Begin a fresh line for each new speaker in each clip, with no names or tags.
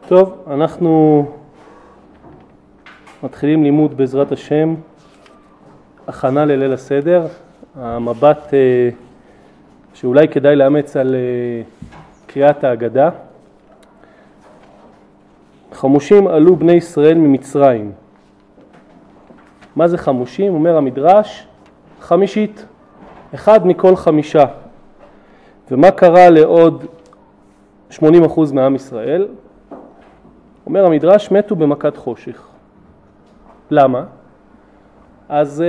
טוב, אנחנו מתחילים לימוד בעזרת השם, הכנה לליל הסדר, המבט שאולי כדאי לאמץ על קריאת ההגדה. חמושים עלו בני ישראל ממצרים. מה זה חמושים? אומר המדרש, חמישית, אחד מכל חמישה. ומה קרה לעוד 80% מעם ישראל? אומר המדרש, מתו במכת חושך. למה? אז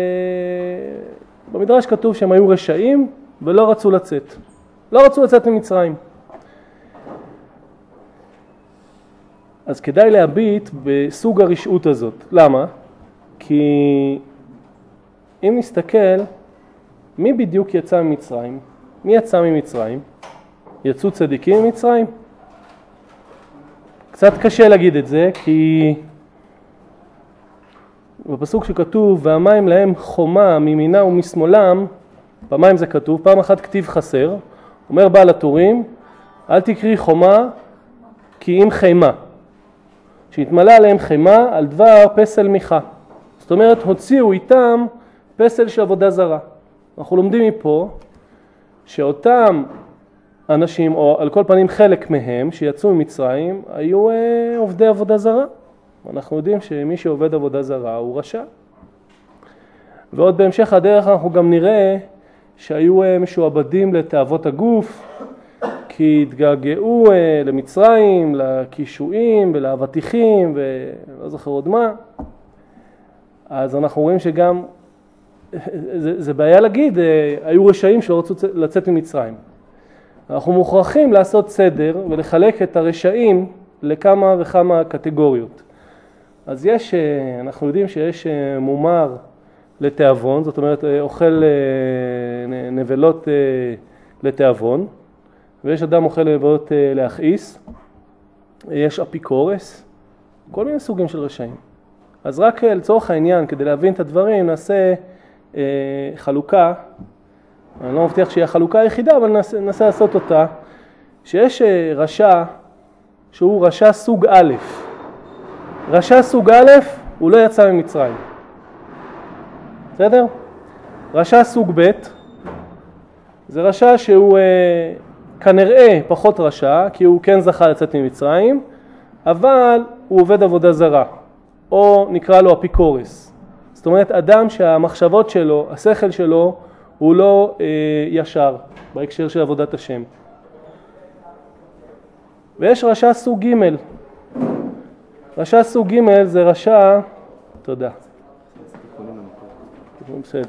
במדרש כתוב שהם היו רשעים ולא רצו לצאת. לא רצו לצאת ממצרים. אז כדאי להביט בסוג הרשעות הזאת. למה? כי אם נסתכל, מי בדיוק יצא ממצרים? מי יצא ממצרים? יצאו צדיקים ממצרים? קצת קשה להגיד את זה, כי בפסוק שכתוב, והמים להם חומה מימינה ומשמאלם, פעמיים זה כתוב, פעם אחת כתיב חסר, אומר בעל הטורים, אל תקרי חומה כי אם חימה. שהתמלא עליהם חימה על דבר פסל מיכה. זאת אומרת, הוציאו איתם פסל של עבודה זרה. אנחנו לומדים מפה שאותם אנשים, או על כל פנים חלק מהם שיצאו ממצרים, היו עובדי עבודה זרה. אנחנו יודעים שמי שעובד עבודה זרה הוא רשע. ועוד בהמשך הדרך אנחנו גם נראה שהיו משועבדים לתאוות הגוף, כי התגעגעו למצרים, לקישואים ולאבטיחים ולא זוכר עוד מה. אז אנחנו רואים שגם, זה בעיה להגיד, היו רשעים שלא רצו לצאת ממצרים. אנחנו מוכרחים לעשות סדר ולחלק את הרשעים לכמה וכמה קטגוריות. אז אנחנו יודעים שיש מומר לתיאבון, זאת אומרת אוכל נבלות לתיאבון, ויש אדם אוכל נבלות להכעיס, יש אפיקורס, כל מיני סוגים של רשעים. אז רק לצורך העניין, כדי להבין את הדברים, נעשה חלוקה, אני לא מבטיח שהיא החלוקה היחידה, אבל ננסה לעשות אותה, שיש רשע שהוא רשע סוג א'. רשע סוג א' הוא לא יצא ממצרים. בסדר? רשע סוג ב' זה רשע שהוא כנראה פחות רשע, כי הוא כן זכה לצאת ממצרים, אבל הוא עובד עבודה זרה, או נקרא לו אפיקורס. זאת אומרת, אדם שהמחשבות שלו, השכל שלו, הוא לא ישר בהקשר של עבודת השם. ויש רשע סוג ג'. רשע סוג ג' זה רשע, תודה. בסדר.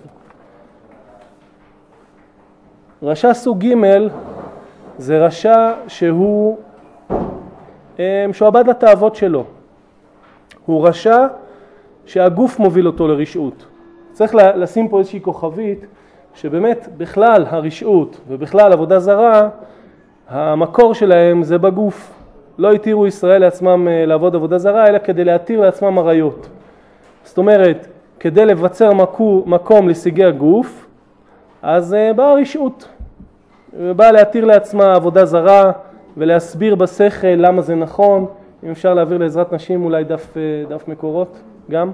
רשע סוג ג' זה רשע שהוא משועבד לתאוות שלו. הוא רשע שהגוף מוביל אותו לרשעות. צריך לשים פה איזושהי כוכבית, שבאמת בכלל הרשעות ובכלל עבודה זרה, המקור שלהם זה בגוף. לא התירו ישראל לעצמם לעבוד עבודה זרה, אלא כדי להתיר לעצמם עריות. זאת אומרת, כדי לבצר מקום לשיגי הגוף, אז באה הרשעות. באה להתיר לעצמה עבודה זרה, ולהסביר בשכל למה זה נכון. אם אפשר להעביר לעזרת נשים אולי דף מקורות גם.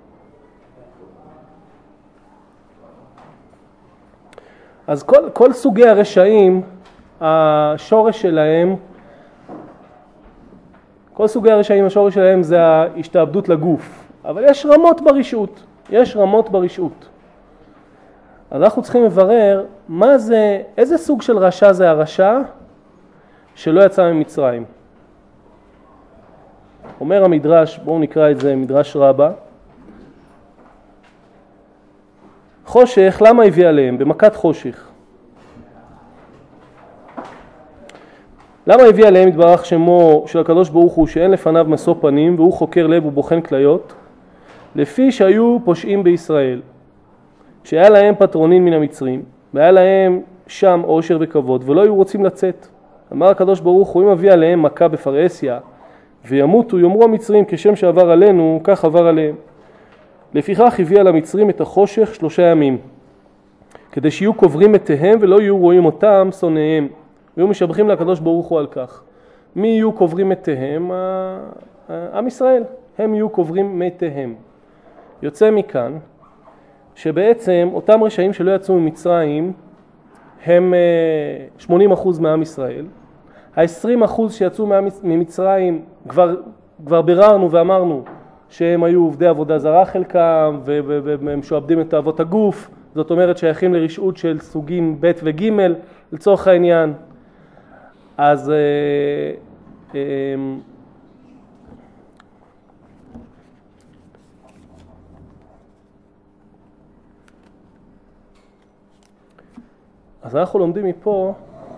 אז כל סוגי הרשעים, השורש שלהם, זה ההשתעבדות לגוף. אבל יש רמות ברשעות. אז אנחנו צריכים לברר איזה סוג של רשע זה הרשע שלא יצא ממצרים. אומר המדרש, בואו נקרא את זה, מדרש רבה. חושך, למה הביא עליהם? במכת חושך. למה הביא עליהם יתברך שמו של הקדוש ברוך הוא שאין לפניו משוא פנים והוא חוקר לב ובוחן כליות? לפי שהיו פושעים בישראל, שהיה להם פטרונין מן המצרים, והיה להם שם עושר וכבוד, ולא היו רוצים לצאת. אמר הקדוש ברוך הוא, אם הביא עליהם מכה בפרהסיה, וימותו, יאמרו המצרים, כשם שעבר עלינו, כך עבר עליהם. לפיכך הביא על המצרים את החושך 3 ימים, כדי שיהיו קוברים מתיהם ולא יהיו רואים אותם שונאיהם, והיו משבחים לקדוש ברוך הוא על כך. מי יהיו קוברים מתיהם? עם ישראל, הם יהיו קוברים מתיהם. יוצא מכאן שבעצם אותם רשעים שלא יצאו ממצרים הם 80% מעם ישראל. ה-20% שיצאו ממצרים כבר ביררנו ואמרנו שהם היו עובדי עבודה זרה חלקם והם שועבדים את תאוות הגוף, זאת אומרת שייכים לרשעות של סוגים ב' וג' לצורך העניין. אז אנחנו לומדים מפה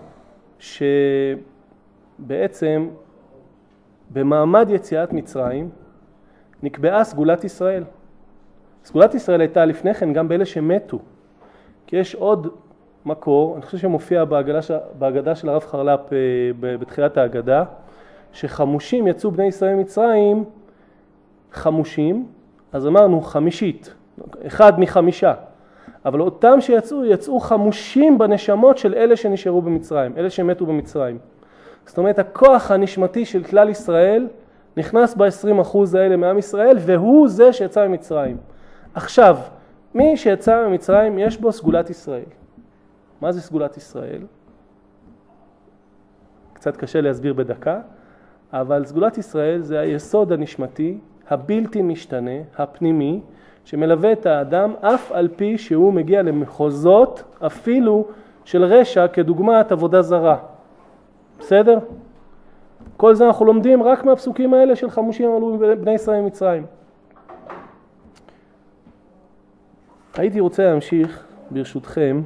שבעצם במעמד יציאת מצרים נקבעה סגולת ישראל. סגולת ישראל הייתה לפני כן גם באלה שמתו. כי יש עוד מקור, אני חושב שמופיע בהגדה של הרב חרל"פ בתחילת ההגדה, שחמושים יצאו בני ישראל ממצרים חמושים, אז אמרנו חמישית, 1 מ-5. אבל אותם יצאו חמושים בנשמות של אלה שנשארו במצרים, אלה שמתו במצרים. זאת אומרת, הכוח הנשמתי של כלל ישראל נכנס ב-20% האלה מעם ישראל, והוא זה שיצא ממצרים. עכשיו, מי שיצא ממצרים יש בו סגולת ישראל. מה זה סגולת ישראל? קצת קשה להסביר בדקה, אבל סגולת ישראל זה היסוד הנשמתי, הבלתי משתנה, הפנימי, שמלווה את האדם אף על פי שהוא מגיע למחוזות אפילו של רשע כדוגמת עבודה זרה. בסדר? כל זה אנחנו לומדים רק מהפסוקים האלה של חמושים עלו בני ישראל ממצרים. הייתי רוצה להמשיך ברשותכם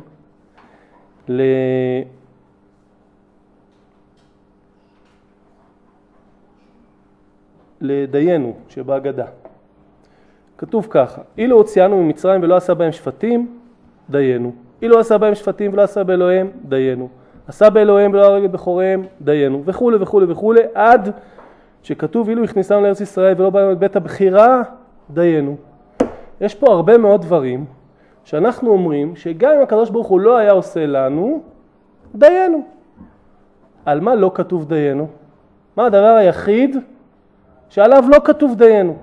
לדיינו שבהגדה. כתוב ככה, אילו הוציאנו ממצרים ולא עשה בהם שפטים, דיינו. אילו עשה בהם שפטים ולא עשה באלוהים, דיינו. עשה באלוהים ולא הרג את בכוריהם, דיינו. וכו' וכו' וכו' עד שכתוב אילו הכניסנו לארץ ישראל ולא באנו את בית הבחירה, דיינו. יש פה הרבה מאוד דברים שאנחנו אומרים שגם אם הקדוש ברוך הוא לא היה עושה לנו, דיינו. על מה לא כתוב דיינו? מה הדבר היחיד שעליו לא כתוב דיינו?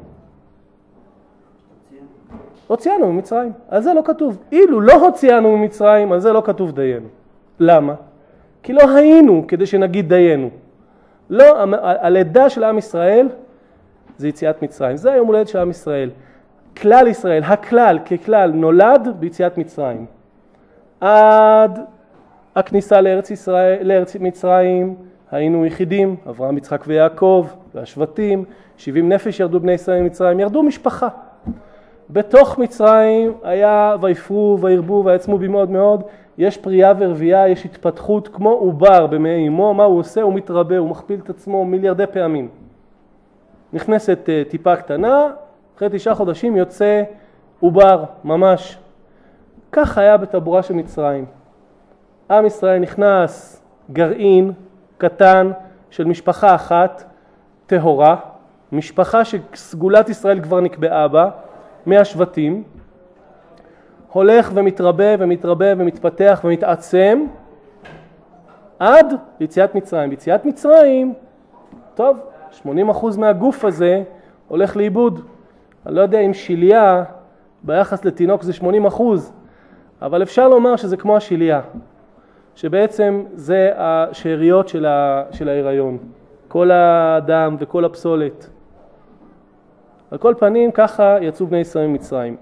הוציאנו ממצרים, על זה לא כתוב. אילו לא הוציאנו ממצרים, על זה לא כתוב דיינו. למה? כי לא היינו כדי שנגיד דיינו. לא, הלידה של עם ישראל זה יציאת מצרים. זה היום הולדת של עם ישראל. כלל ישראל, הכלל ככלל נולד ביציאת מצרים. עד הכניסה לארץ מצרים היינו יחידים, אברהם, יצחק ויעקב והשבטים, 70 נפש ירדו בני ישראל ממצרים, ירדו משפחה. בתוך מצרים היה ויפרו וירבו ויעצמו במאוד מאוד, יש פרייה ורבייה, יש התפתחות כמו עובר במעי אמו, מה הוא עושה? הוא מתרבה, הוא מכפיל את עצמו מיליארדי פעמים. נכנסת טיפה קטנה, אחרי 9 חודשים יוצא עובר, ממש. כך היה בטבורה של מצרים. עם ישראל נכנס גרעין קטן של משפחה אחת, טהורה, משפחה שסגולת ישראל כבר נקבעה בה, מהשבטים, הולך ומתרבה ומתרבה ומתפתח ומתעצם עד יציאת מצרים. ביציאת מצרים, טוב, 80% מהגוף הזה הולך לאיבוד. אני לא יודע אם שיליה ביחס לתינוק זה 80%, אבל אפשר לומר שזה כמו השיליה, שבעצם זה השאריות של ההיריון, כל הדם וכל הפסולת. על כל פנים, ככה יצאו בני ישראל ממצרים.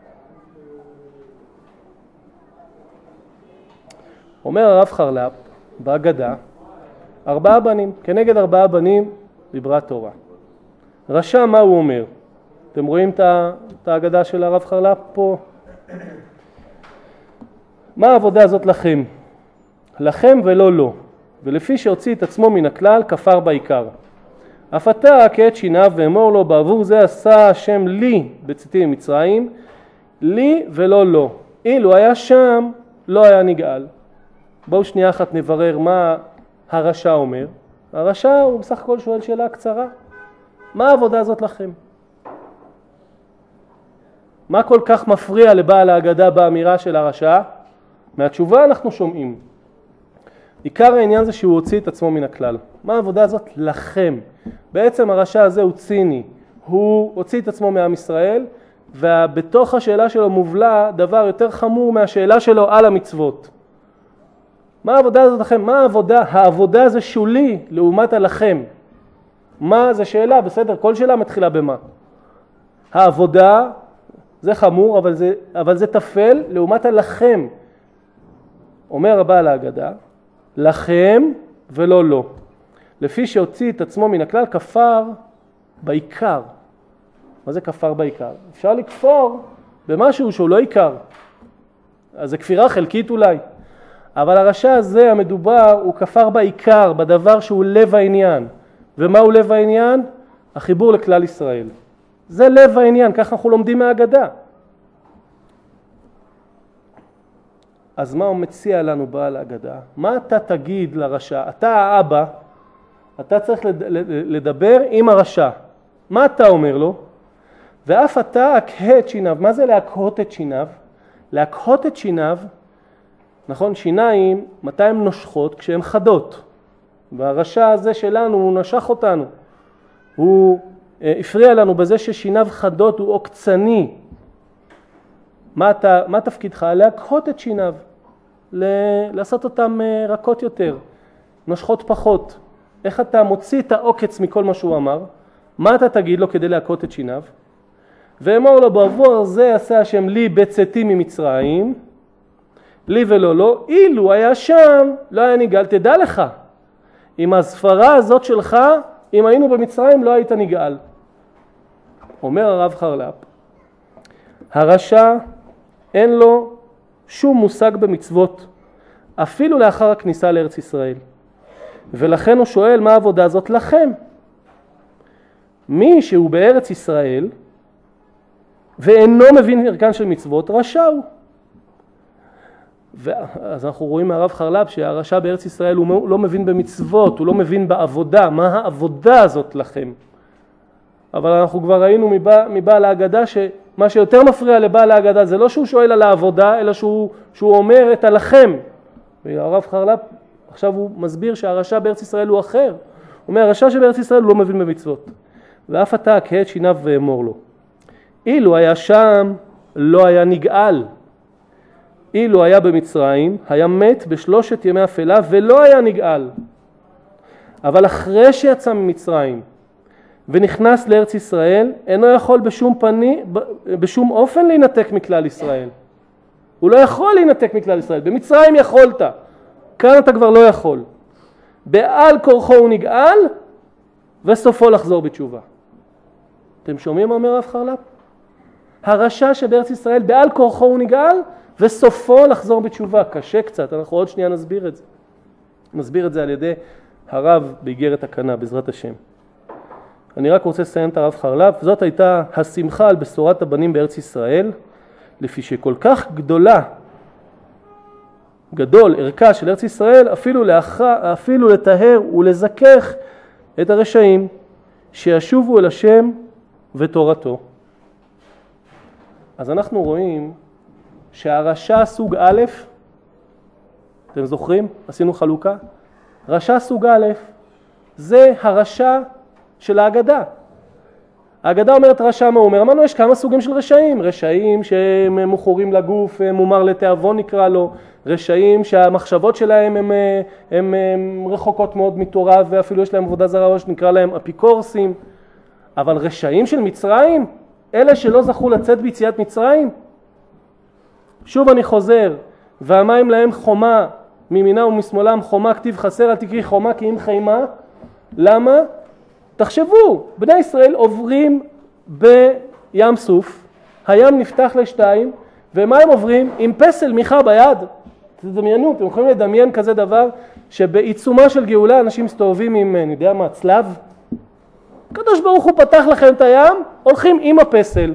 אומר הרב חרל"פ בהגדה, 4 בנים, כנגד 4 בנים דיברה תורה. רשע, מה הוא אומר? אתם רואים את ההגדה של הרב חרל"פ פה? מה העבודה הזאת לכם? לכם ולא לו, ולפי שהוציא את עצמו מן הכלל, כפר בעיקר. אף אתה כעת שיניו ואמור לו, בעבור זה עשה השם לי בצאתי ממצרים, לי ולא לו. אילו היה שם, לא היה נגאל. בואו שנייה אחת נברר מה הרשע אומר. הרשע הוא בסך הכל שואל שאלה קצרה. מה העבודה הזאת לכם? מה כל כך מפריע לבעל ההגדה באמירה של הרשע? מהתשובה אנחנו שומעים. עיקר העניין זה שהוא הוציא את עצמו מן הכלל. מה העבודה הזאת? לכם. בעצם הרשע הזה הוא ציני. הוא הוציא את עצמו מעם ישראל, ובתוך השאלה שלו מובלע דבר יותר חמור מהשאלה שלו על המצוות. מה העבודה הזאת לכם? מה העבודה? העבודה זה שולי לעומת הלכם. מה זה שאלה? בסדר, כל שאלה מתחילה במה. העבודה זה חמור, אבל זה תפל לעומת הלכם. אומר הבעל ההגדה, לכם ולא לא. לפי שהוציא את עצמו מן הכלל, כפר בעיקר. מה זה כפר בעיקר? אפשר לכפור במשהו שהוא לא עיקר. אז זה כפירה חלקית אולי. אבל הרשע הזה המדובר הוא כפר בעיקר, בדבר שהוא לב העניין. ומה הוא לב העניין? החיבור לכלל ישראל. זה לב העניין, ככה אנחנו לומדים מההגדה. אז מה הוא מציע לנו בעל ההגדה? מה אתה תגיד לרשע? אתה האבא, אתה צריך לדבר עם הרשע. מה אתה אומר לו? ואף אתה אקהה את שיניו. מה זה להקהות את שיניו? להקהות את שיניו, נכון, שיניים, מתי הן נושכות? כשהן חדות. והרשע הזה שלנו, הוא נשך אותנו. הוא הפריע לנו בזה ששיניו חדות, הוא עוקצני. מה תפקידך? להקהות את שיניו. לעשות אותם רכות יותר, נושכות פחות. איך אתה מוציא את העוקץ מכל מה שהוא אמר? מה אתה תגיד לו כדי להקהות את שיניו? ואמור לו, בעבור זה עשה השם לי בצאתי ממצרים, לי ולא לא, אילו היה שם, לא היה נגאל. תדע לך, עם הספרה הזאת שלך, אם היינו במצרים לא היית נגאל. אומר הרב חרל"פ, הרשע אין לו שום מושג במצוות, אפילו לאחר הכניסה לארץ ישראל. ולכן הוא שואל, מה העבודה הזאת לכם? מי שהוא בארץ ישראל ואינו מבין ערכן של מצוות, רשע הוא. אז אנחנו רואים מהרב חרל"פ שהרשע בארץ ישראל הוא לא מבין במצוות, הוא לא מבין בעבודה. מה העבודה הזאת לכם? אבל אנחנו כבר ראינו מבעל ההגדה שמה שיותר מפריע לבעל ההגדה זה לא שהוא שואל על העבודה, אלא שהוא אומר את הלכם. והרב חרל"פ עכשיו הוא מסביר שהרשע בארץ ישראל הוא אחר. הוא אומר, הרשע שבארץ ישראל הוא לא מבין במצוות. ואף אתה אקהה את שיניו ואמור לו. אילו היה שם, לא היה נגאל. אילו היה במצרים, היה מת בשלושת ימי אפלה ולא היה נגאל. אבל אחרי שיצא ממצרים ונכנס לארץ ישראל, אינו יכול בשום אופן להינתק מכלל ישראל. הוא לא יכול להינתק מכלל ישראל. במצרים יכולת, כאן אתה כבר לא יכול. בעל כורחו הוא נגאל וסופו לחזור בתשובה. אתם שומעים מה אומר הרב חרל"פ? הרשע שבארץ ישראל בעל כורחו הוא נגאל וסופו לחזור בתשובה. קשה קצת, אנחנו עוד שנייה נסביר את זה. נסביר את זה על ידי הרב באיגרת הקנה, בעזרת השם. אני רק רוצה לסיים את הרב חרל"פ. זאת הייתה השמחה על בשורת הבנים בארץ ישראל, לפי שכל כך גדול ערכה של ארץ ישראל, אפילו לטהר ולזכך את הרשעים, שישובו אל השם ותורתו. אז אנחנו רואים שהרשע סוג א', אתם זוכרים? עשינו חלוקה. רשע סוג א', זה הרשע של ההגדה. ההגדה אומרת רשע מה הוא אומר? אמרנו יש כמה סוגים של רשעים. רשעים שהם מוכרים לגוף, מומר לתיאבון נקרא לו. רשעים שהמחשבות שלהם הם רחוקות מאוד מתורה, ואפילו יש להם עבודה זרה שנקרא להם אפיקורסים. אבל רשעים של מצרים, אלה שלא זכו לצאת ביציאת מצרים, שוב אני חוזר, והמים להם חומה, מימינה ומשמאלם חומה, כתיב חסר, אל תקריא חומה כי אם חיימה. למה? תחשבו, בני ישראל עוברים בים סוף, הים נפתח לשתיים, ומה הם עוברים? עם פסל מיכה ביד. תדמיינו, אתם יכולים לדמיין כזה דבר, שבעיצומה של גאולה אנשים מסתובבים עם, אני יודע מה, צלב? הקדוש ברוך הוא פתח לכם את הים, הולכים עם הפסל.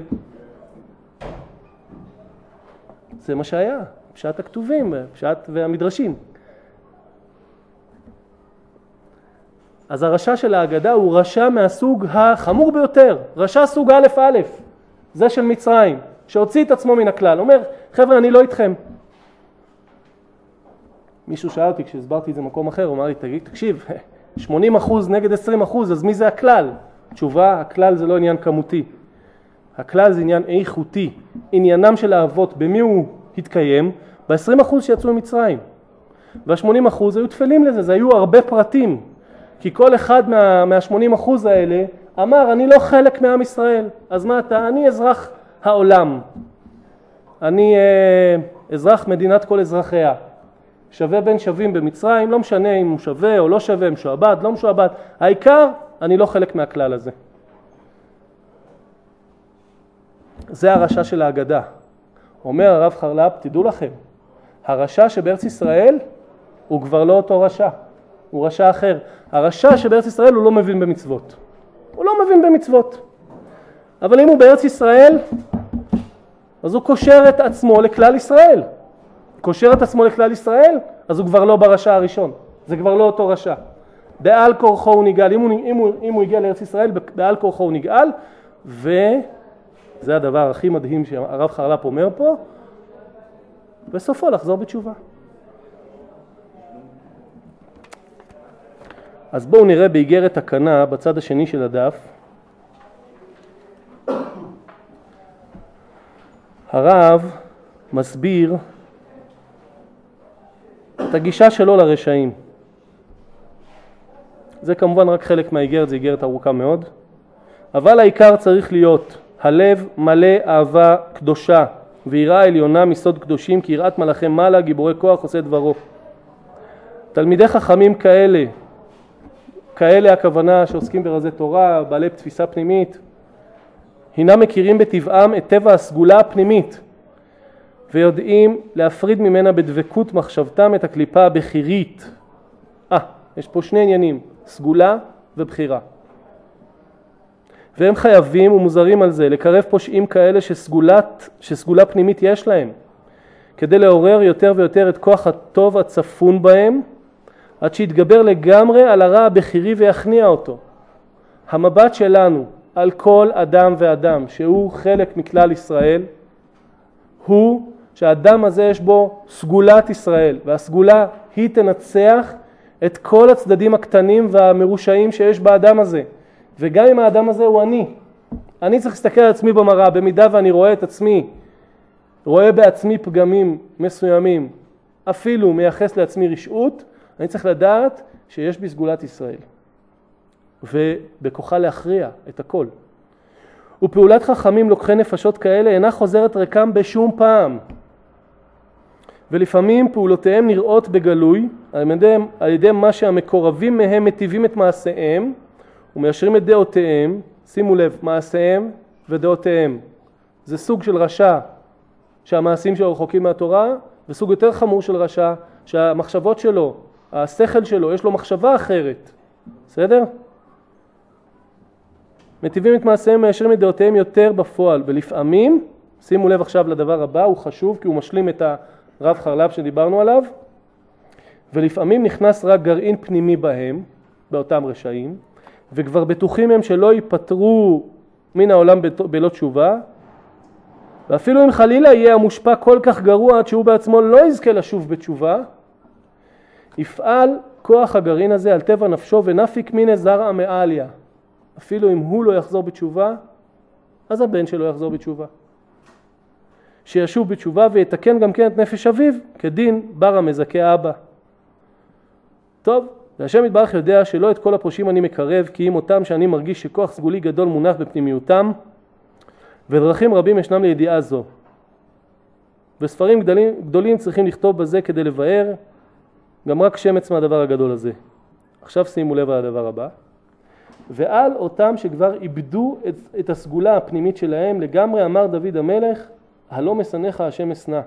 זה מה שהיה, פשט הכתובים, פשט והמדרשים. אז הרשע של ההגדה הוא רשע מהסוג החמור ביותר, רשע סוג א' א', זה של מצרים, שהוציא את עצמו מן הכלל. אומר, חבר'ה, אני לא איתכם. מישהו שאל אותי כשהסברתי את זה במקום אחר, הוא אמר לי, תקשיב, 80% נגד 20%, אז מי זה הכלל? תשובה, הכלל זה לא עניין כמותי. הכלל זה עניין איכותי. עניינם של האבות, במי הוא התקיים? ב-20% שיצאו ממצרים. וה-80% היו תפלים לזה, זה היו הרבה פרטים. כי כל אחד מה-80% האלה אמר, אני לא חלק מעם ישראל. אז מה אתה? אני אזרח העולם. אני אזרח מדינת כל אזרחיה. שווה בין שווים במצרים, לא משנה אם הוא שווה או לא שווה, משועבד, לא משועבד. העיקר, אני לא חלק מהכלל הזה. זה הרשע של ההגדה. אומר הרב חרל"פ, תדעו לכם, הרשע שבארץ ישראל הוא כבר לא אותו רשע, הוא רשע אחר. הרשע שבארץ ישראל הוא לא מבין במצוות. הוא לא מבין במצוות. אבל אם הוא בארץ ישראל, אז הוא קושר את עצמו לכלל ישראל. קושר את עצמו לכלל ישראל, אז הוא כבר לא ברשע הראשון. זה כבר לא אותו רשע. בעל כורחו הוא נגאל. אם הוא הגיע לארץ ישראל, בעל כורחו הוא נגאל, וזה הדבר הכי מדהים שהרב חרל"פ אומר פה, בסופו לחזור בתשובה. אז בואו נראה באיגרת תקנה בצד השני של הדף. הרב מסביר את הגישה שלו לרשעים. זה כמובן רק חלק מהאיגרת, זה איגרת ארוכה מאוד. אבל העיקר צריך להיות הלב מלא אהבה קדושה ויראה עליונה מסוד קדושים, כי יראת מלאכי מעלה גיבורי כוח עושה דברו. תלמידי חכמים כאלה הכוונה שעוסקים ברזי תורה, בעלי תפיסה פנימית, הינם מכירים בטבעם את טבע הסגולה הפנימית, ויודעים להפריד ממנה בדבקות מחשבתם את הקליפה הבחירית. יש פה שני עניינים, סגולה ובחירה. והם חייבים ומוזרים על זה לקרב פושעים כאלה שסגולה פנימית יש להם, כדי לעורר יותר ויותר את כוח הטוב הצפון בהם, עד שיתגבר לגמרי על הרע הבחירי ויכניע אותו. המבט שלנו על כל אדם ואדם שהוא חלק מכלל ישראל, הוא שהאדם הזה יש בו סגולת ישראל, והסגולה היא תנצח את כל הצדדים הקטנים והמרושעים שיש באדם הזה. וגם אם האדם הזה הוא אני צריך להסתכל על עצמי במראה, במידה ואני רואה את עצמי, רואה בעצמי פגמים מסוימים, אפילו מייחס לעצמי רשעות, אני צריך לדעת שיש בי סגולת ישראל. ובכוחה להכריע את הכל. ופעולת חכמים לוקחי נפשות כאלה אינה חוזרת רקם בשום פעם. ולפעמים פעולותיהם נראות בגלוי על ידי מה שהמקורבים מהם מטיבים את מעשיהם ומיישרים את דעותיהם. שימו לב, מעשיהם ודעותיהם. זה סוג של רשע שהמעשים שלו רחוקים מהתורה, וסוג יותר חמור של רשע שהמחשבות שלו, השכל שלו, יש לו מחשבה אחרת. בסדר? מטיבים את מעשיהם ומיישרים את דעותיהם יותר בפועל, ולפעמים, שימו לב עכשיו לדבר הבא, הוא חשוב כי הוא משלים את הרב חרל"פ שדיברנו עליו, ולפעמים נכנס רק גרעין פנימי בהם, באותם רשעים, וכבר בטוחים הם שלא ייפטרו מן העולם בלא תשובה, ואפילו אם חלילה יהיה המושפע כל כך גרוע עד שהוא בעצמו לא יזכה לשוב בתשובה, יפעל כוח הגרעין הזה על טבע נפשו ונפיק מיני זרע מעליה. אפילו אם הוא לא יחזור בתשובה, אז הבן שלו יחזור בתשובה. שישוב בתשובה ויתקן גם כן את נפש אביו, כדין בר המזכה אבא. טוב, והשם יתברך יודע שלא את כל הפושעים אני מקרב, כי אם אותם שאני מרגיש שכוח סגולי גדול מונח בפנימיותם, ודרכים רבים ישנם לידיעה זו. וספרים גדולים צריכים לכתוב בזה כדי לבאר גם רק שמץ מהדבר הגדול הזה. עכשיו שימו לב על הדבר הבא. ועל אותם שכבר איבדו את הסגולה הפנימית שלהם, לגמרי אמר דוד המלך, הלא משנאך השם אשנא.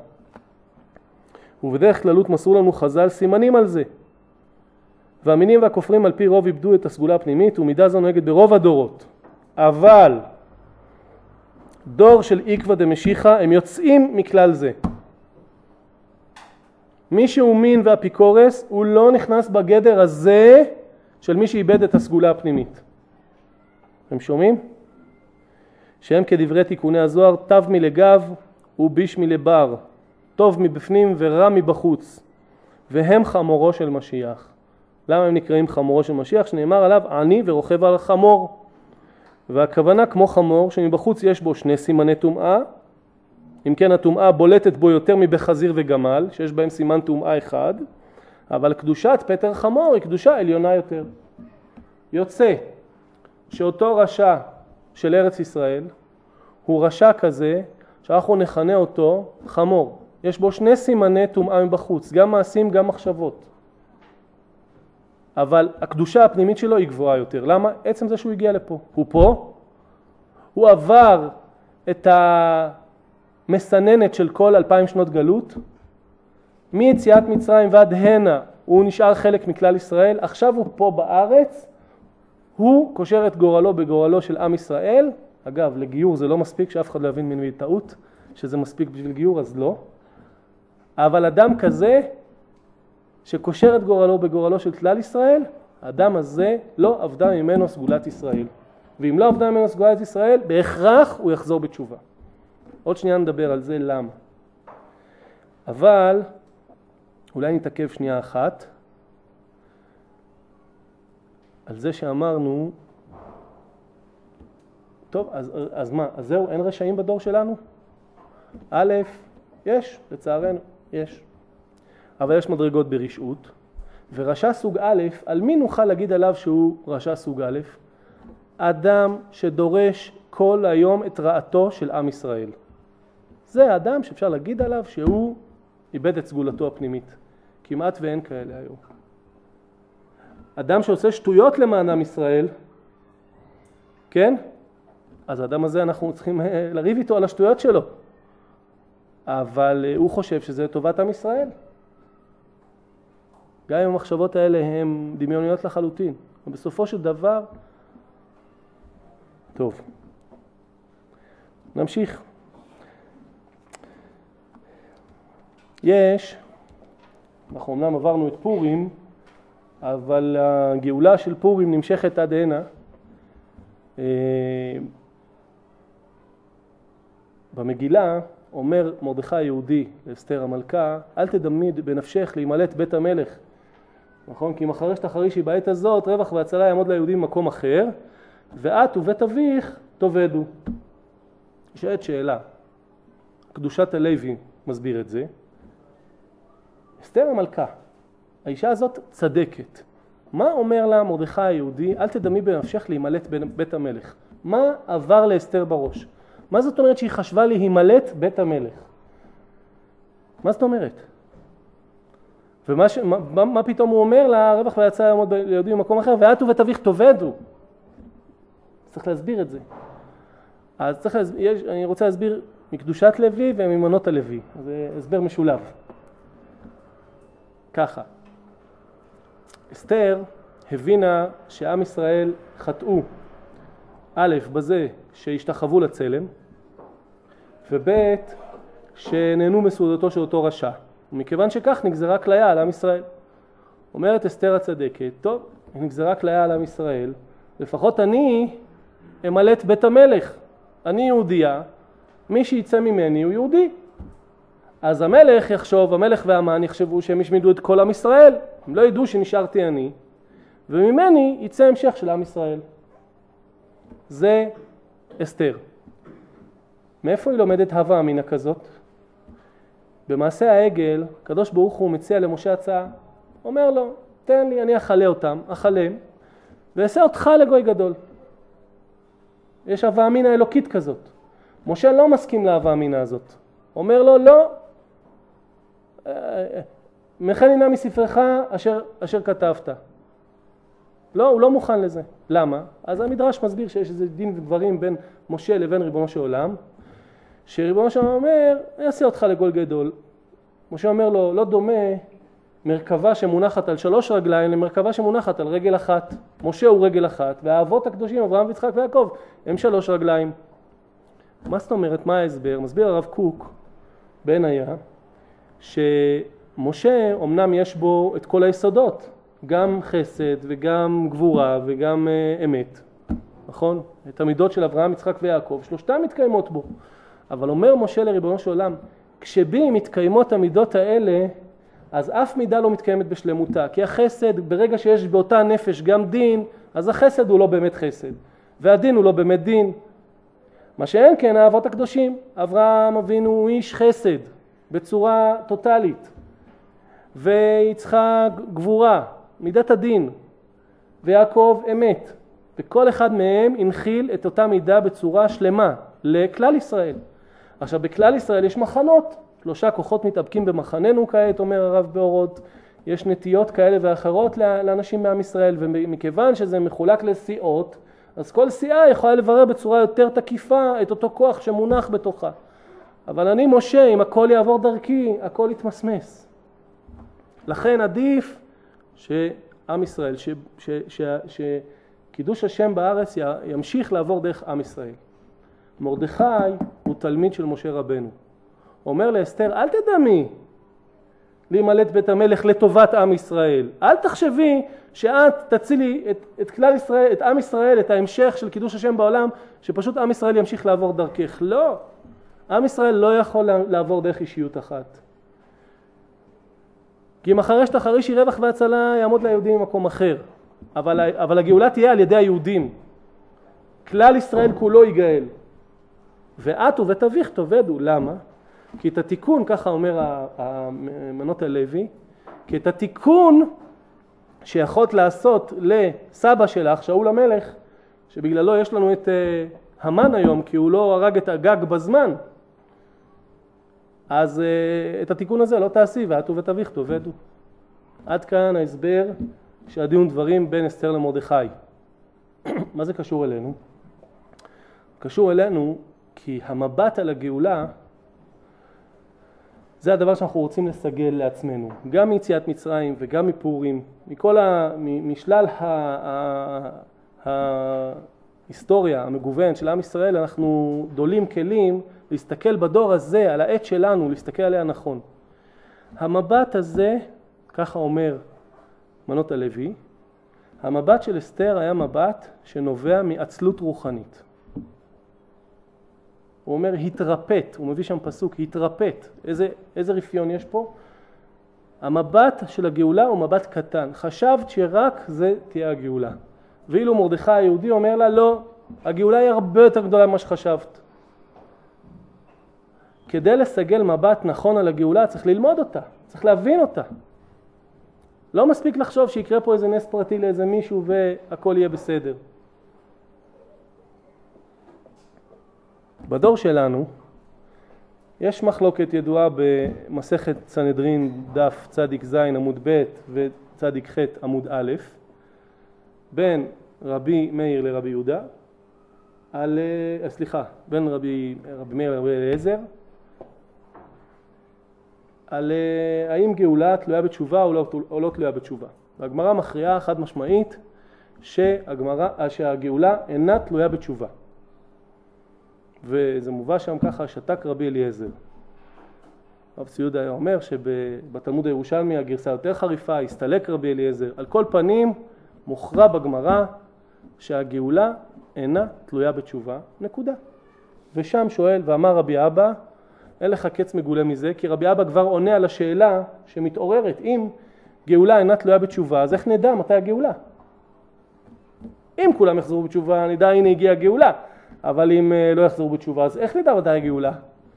ובדרך כללות מסרו לנו חז"ל סימנים על זה. והמינים והכופרים על פי רוב איבדו את הסגולה הפנימית, ומידה זו נוהגת ברוב הדורות. אבל דור של עקבא דמשיחא הם יוצאים מכלל זה. מי שהוא מין ואפיקורס הוא לא נכנס בגדר הזה של מי שאיבד את הסגולה הפנימית. אתם שומעים? שהם כדברי תיקוני הזוהר, תו מלגב וביש מלבר, טוב מבפנים ורע מבחוץ. והם חמורו של משיח. למה הם נקראים חמורו של משיח? שנאמר עליו עני ורוכב על חמור. והכוונה כמו חמור שמבחוץ יש בו שני סימני טומאה. אם כן הטומאה בולטת בו יותר מבחזיר וגמל, שיש בהם סימן טומאה אחד, אבל קדושת פטר חמור היא קדושה עליונה יותר. יוצא שאותו רשע של ארץ ישראל הוא רשע כזה שאנחנו נכנה אותו חמור. יש בו שני סימני טומאה מבחוץ, גם מעשים גם מחשבות. אבל הקדושה הפנימית שלו היא גבוהה יותר. למה? עצם זה שהוא הגיע לפה. הוא פה, הוא עבר את המסננת של כל 2000 שנות גלות, מיציאת מצרים ועד הנה הוא נשאר חלק מכלל ישראל, עכשיו הוא פה בארץ, הוא קושר את גורלו בגורלו של עם ישראל. אגב, לגיור זה לא מספיק, שאף אחד לא יבין ממני טעות, שזה מספיק בשביל גיור, אז לא. אבל אדם כזה, שקושר את גורלו בגורלו של כלל ישראל, האדם הזה לא עבדה ממנו סגולת ישראל. ואם לא עבדה ממנו סגולת ישראל, בהכרח הוא יחזור בתשובה. עוד שנייה נדבר על זה למה. אבל אולי נתעכב שנייה אחת על זה שאמרנו, טוב, אז מה? אז זהו, אין רשעים בדור שלנו? א', יש, לצערנו, יש. אבל יש מדרגות ברשעות, ורשע סוג א', על מי נוכל להגיד עליו שהוא רשע סוג א'? אדם שדורש כל היום את רעתו של עם ישראל. זה האדם שאפשר להגיד עליו שהוא איבד את סגולתו הפנימית. כמעט ואין כאלה היום. אדם שעושה שטויות למען עם ישראל, כן? אז האדם הזה אנחנו צריכים לריב איתו על השטויות שלו. אבל הוא חושב שזה טובת עם ישראל. גם אם המחשבות האלה הן דמיוניות לחלוטין. ובסופו של דבר, טוב. נמשיך. אנחנו אמנם עברנו את פורים, אבל הגאולה של פורים נמשכת עד הנה. במגילה אומר מרדכי היהודי לאסתר המלכה, אל תדמיד בנפשך להימלט בית המלך. נכון? כי אם אחרי שתחרישי בעת הזאת, רווח והצלה יעמוד ליהודים במקום אחר, ואת ובית אביך תאבדו. שואלת שאלה, קדושת הלוי מסביר את זה. אסתר המלכה, האישה הזאת צדקת. מה אומר לה מרדכי היהודי? אל תדמי בנפשך להימלט בית המלך. מה עבר לאסתר בראש? מה זאת אומרת שהיא חשבה להימלט בית המלך? מה זאת אומרת? ומה פתאום הוא אומר לה? רווח ויצא יעמוד ליהודים במקום אחר, ואת ובית אביך תאבדו. צריך להסביר את זה. אז אני רוצה להסביר מקדושת לוי וממנות הלוי. זה הסבר משולב. ככה. אסתר הבינה שעם ישראל חטאו א' בזה שהשתחוו לצלם, וב' שנהנו מסעודתו של אותו רשע. ומכיוון שכך נגזרה כליה על עם ישראל. אומרת אסתר הצדקת, טוב, נגזרה כליה על עם ישראל, לפחות אני אמלט בית המלך. אני יהודייה, מי שיצא ממני הוא יהודי. אז המלך והמן יחשבו שהם ישמידו את כל עם ישראל. הם לא ידעו שנשארתי אני, וממני יצא המשך של עם ישראל. זה אסתר. מאיפה היא לומדת הווה אמינה כזאת? במעשה העגל, הקדוש ברוך הוא מציע למשה הצעה, אומר לו, תן לי, אני אחלם, ואעשה אותך לגוי גדול. יש הווה אמינה אלוקית כזאת. משה לא מסכים להווה אמינה הזאת. אומר לו, לא, מכן הנה מספרך אשר כתבת. לא, הוא לא מוכן לזה. למה? אז המדרש מסביר שיש איזה דין ודברים בין משה לבין ריבונו של עולם, שריבונו של עולם אומר, אני אעשה אותך לגוי גדול. משה אומר לו, לא דומה מרכבה שמונחת על 3 רגליים למרכבה שמונחת על רגל אחת. משה הוא רגל אחת, והאבות הקדושים, אברהם ויצחק ויעקב, הם 3 רגליים. מה זאת אומרת? מה ההסבר? מסביר הרב קוק בן היה, שמשה אמנם יש בו את כל היסודות, גם חסד וגם גבורה וגם אמת, נכון? את המידות של אברהם, יצחק ויעקב, 3 מתקיימות בו. אבל אומר משה לריבונו של עולם, כשבי מתקיימות המידות האלה, אז אף מידה לא מתקיימת בשלמותה, כי החסד, ברגע שיש באותה נפש גם דין, אז החסד הוא לא באמת חסד, והדין הוא לא באמת דין. מה שאין כן האבות הקדושים, אברהם אבינו הוא איש חסד בצורה טוטלית, ויצחק גבורה, מידת הדין, ויעקב אמת, וכל אחד מהם הנחיל את אותה מידה בצורה שלמה לכלל ישראל. עכשיו בכלל ישראל יש מחנות, 3 כוחות מתאבקים במחננו כעת, אומר הרב באורות, יש נטיות כאלה ואחרות לאנשים מעם ישראל, ומכיוון שזה מחולק לסיעות, אז כל סיעה יכולה לברר בצורה יותר תקיפה את אותו כוח שמונח בתוכה. אבל אני משה, אם הכל יעבור דרכי, הכל יתמסמס. לכן עדיף שעם ישראל, שקידוש השם בארץ ימשיך לעבור דרך עם ישראל. מרדכי הוא תלמיד של משה רבנו. אומר לאסתר, אל תדמי להימלט בית המלך לטובת עם ישראל. אל תחשבי שאת תצילי את כלל ישראל, את עם ישראל, את ההמשך של קידוש השם בעולם, שפשוט עם ישראל ימשיך לעבור דרכך. לא. עם ישראל לא יכול לעבור דרך אישיות אחת. כי אם אחרי שתחרישי רווח והצלה יעמוד ליהודים במקום אחר. אבל הגאולה תהיה על ידי היהודים. כלל ישראל כולו יגאל. ואת ובית אביך תאבדו. למה? כי את התיקון, ככה אומר מנות הלוי, כי את התיקון שיכולת לעשות לסבא שלך, שאול המלך, שבגללו יש לנו את המן היום, כי הוא לא הרג את הגג בזמן, אז את התיקון הזה לא תעשי, ואת ובית אביך תאבדו. עד כאן ההסבר שהדין דברים בין אסתר למרדכי. מה זה קשור אלינו? קשור אלינו כי המבט על הגאולה זה הדבר שאנחנו רוצים לסגל לעצמנו, גם מיציאת מצרים וגם מפורים, משלל ההיסטוריה המגוון של עם ישראל, אנחנו דולים כלים להסתכל בדור הזה על העת שלנו, להסתכל עליה נכון. המבט הזה, ככה אומר מנות הלוי, המבט של אסתר היה מבט שנובע מעצלות רוחנית. הוא אומר התרפט, הוא מביא שם פסוק, התרפט. איזה רפיון יש פה? המבט של הגאולה הוא מבט קטן. חשבת שרק זה תהיה הגאולה. ואילו מרדכי היהודי אומר לה, לא, הגאולה היא הרבה יותר גדולה ממה שחשבת. כדי לסגל מבט נכון על הגאולה צריך ללמוד אותה, צריך להבין אותה. לא מספיק לחשוב שיקרה פה איזה נס פרטי לאיזה מישהו והכל יהיה בסדר. בדור שלנו יש מחלוקת ידועה במסכת סנהדרין דף צדיק ז' עמוד ב' וצדיק ח' עמוד א' בין רבי מאיר לרבי יהודה בין רבי מאיר לרבי אליעזר על האם גאולה תלויה בתשובה או לא תלויה בתשובה. והגמרא מכריעה חד משמעית שהגאולה אינה תלויה בתשובה. וזה מובא שם ככה, שתק רבי אליעזר. רב ציודה היה אומר שבתלמוד הירושלמי הגרסה יותר חריפה, הסתלק רבי אליעזר. על כל פנים מוכרע בגמרא שהגאולה אינה תלויה בתשובה, נקודה. ושם שואל, ואמר רבי אבא, אין לך קץ מגולה מזה, כי רבי אבא כבר עונה על השאלה שמתעוררת. אם גאולה אינה תלויה בתשובה, אז איך נדע מתי הגאולה? אם כולם יחזרו בתשובה, נדע הנה הגיעה הגאולה. אבל אם לא יחזרו בתשובה, אז איך נדע מתי הגאולה?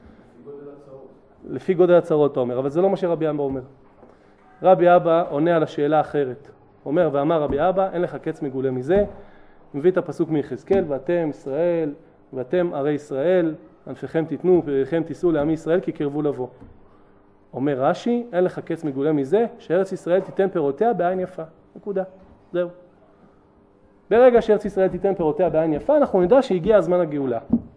לפי גודל הצרות, אתה אומר, אבל זה לא מה שרבי אבא אומר. רבי אבא עונה על השאלה האחרת. אומר, ואמר רבי אבא, אין לך קץ מגולה מזה. מביא את הפסוק מיחזקאל, ואתם ישראל, ואתם ערי ישראל, ענפיכם תיתנו, פריכם תישאו לעמי ישראל, כי קרבו לבוא. אומר רש"י, אין לך קץ מגולה מזה, שארץ ישראל תיתן פירותיה בעין יפה. נקודה. זהו. ברגע שארץ ישראל תיתן פירותיה בעין יפה, אנחנו נדע שהגיע הזמן הגאולה.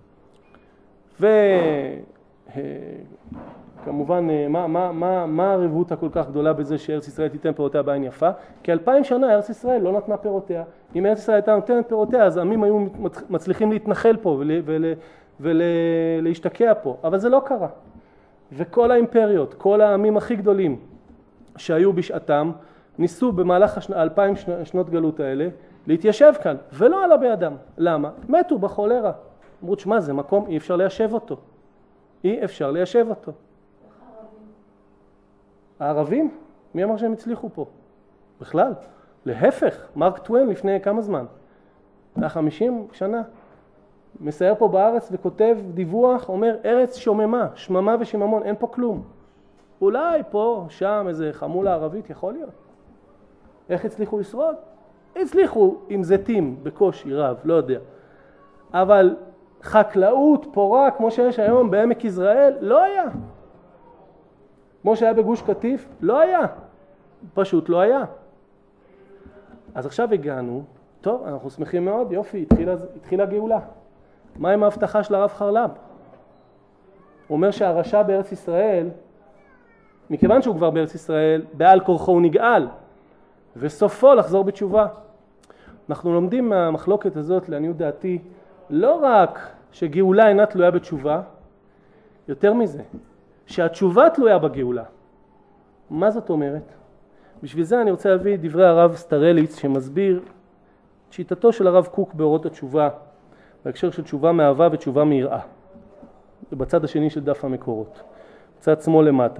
וכמובן, מה הרבות הכל כך גדולה בזה שארץ ישראל תיתן פירותיה בעין יפה? כי 2000 שנה ארץ ישראל לא נתנה פירותיה. אם ארץ ישראל הייתה נותנת פירותיה, אז עמים היו מצליחים להתנחל פה ולהשתקע פה. אבל זה לא קרה. וכל האימפריות, כל העמים הכי גדולים שהיו בשעתם, ניסו במהלך 2000 שנות גלות האלה, להתיישב כאן, ולא עלה בידם. למה? מתו בחולרה. אמרו, שמה, זה מקום, אי אפשר ליישב אותו. אי אפשר ליישב אותו. הערבים? מי אמר שהם הצליחו פה? בכלל. להפך, מרק טוויין לפני כמה זמן? 50 שנה. מסייר פה בארץ וכותב דיווח, אומר ארץ שוממה, שממה ושיממון, אין פה כלום. אולי פה, שם, איזה חמולה ערבית, יכול להיות. איך הצליחו לשרוד? הצליחו עם זיתים, בקושי רב, לא יודע. אבל חקלאות פורה, כמו שיש היום בעמק יזרעאל, לא היה. כמו שהיה בגוש קטיף, לא היה. פשוט לא היה. אז עכשיו הגענו, טוב, אנחנו שמחים מאוד, יופי, התחילה גאולה. מה עם ההבטחה של הרב חרל"פ? הוא אומר שהרשע בארץ ישראל, מכיוון שהוא כבר בארץ ישראל, בעל כורחו הוא נגאל, וסופו לחזור בתשובה. אנחנו לומדים מהמחלוקת הזאת, לעניות דעתי, לא רק שגאולה אינה תלויה בתשובה, יותר מזה, שהתשובה תלויה בגאולה. מה זאת אומרת? בשביל זה אני רוצה להביא דברי הרב סטרליץ שמסביר שיטתו של הרב קוק באורות התשובה, בהקשר של תשובה מאהבה ותשובה מיראה. זה בצד השני של דף המקורות, בצד שמאל למטה.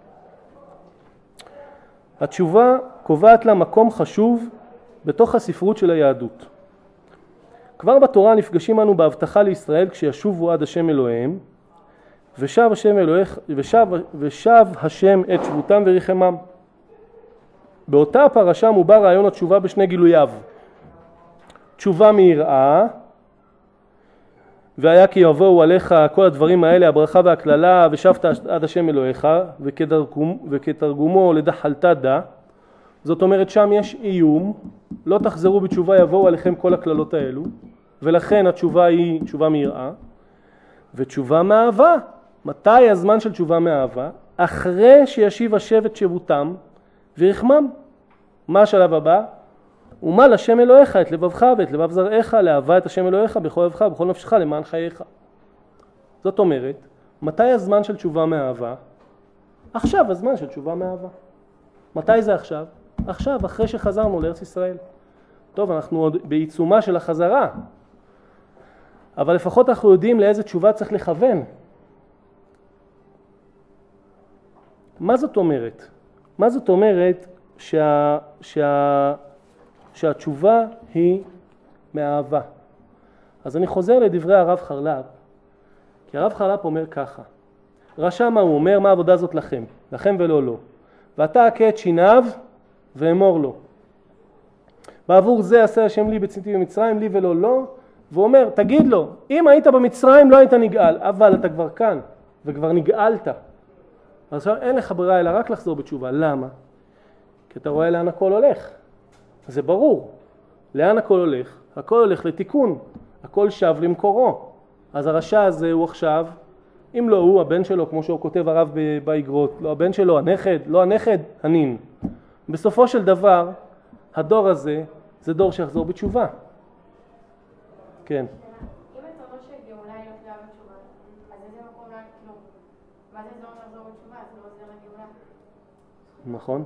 התשובה קובעת לה מקום חשוב בתוך הספרות של היהדות. כבר בתורה נפגשים אנו בהבטחה לישראל כשישובו עד השם אלוהיהם, ושב השם את שבותם וריחמם. באותה הפרשה מובא רעיון התשובה בשני גילוייו. תשובה מיראה, והיה כי יבואו עליך כל הדברים האלה, הברכה והכללה, ושבת עד השם אלוהיך, וכתרגומו לדחלת דה. זאת אומרת, שם יש איום, לא תחזרו בתשובה, יבואו עליכם כל הכללות האלו, ולכן התשובה היא תשובה מיראה. ותשובה מאהבה, מתי הזמן של תשובה מאהבה? אחרי שישיב השבט שבותם ורחמם. מה השלב הבא? ומל השם אלוהיך את לבבך ואת לבב זרעך, לאהבה את השם אלוהיך בכל לבבך ובכל נפשך למען חייך. זאת אומרת, מתי הזמן של תשובה מאהבה? עכשיו הזמן של תשובה מאהבה. מתי זה עכשיו? עכשיו, אחרי שחזרנו לארץ ישראל. טוב, אנחנו עוד בעיצומה של החזרה, אבל לפחות אנחנו יודעים לאיזה תשובה צריך לכוון. מה זאת אומרת? מה זאת אומרת שהתשובה היא מאהבה? אז אני חוזר לדברי הרב חרל"פ, כי הרב חרל"פ אומר ככה, רשע מה הוא אומר? מה העבודה הזאת לכם? לכם ולא לו. ואתה הכה את שיניו ואמור לו. בעבור זה עשה השם לי בצאתי במצרים, לי ולא לו. והוא אומר, תגיד לו, אם היית במצרים לא היית נגאל, אבל אתה כבר כאן וכבר נגאלת. אז עכשיו אין לך ברירה אלא רק לחזור בתשובה. למה? כי אתה רואה לאן הכל הולך. זה ברור. לאן הכל הולך? הכל הולך לתיקון. הכל שב למקורו. אז הרשע הזה הוא עכשיו, אם לא הוא, הבן שלו, כמו שהוא כותב הרב באיגרות, לא הבן שלו, הנכד, לא הנכד, הנין. בסופו של דבר, הדור הזה, זה דור שיחזור בתשובה. כן.
אם אתה אומר שגאולה היא לא תלויה בתשובה, אז איזה מקום לא כלום? מה זה לא לחזור בתשובה? זה לא עוזר לגאולה.
נכון.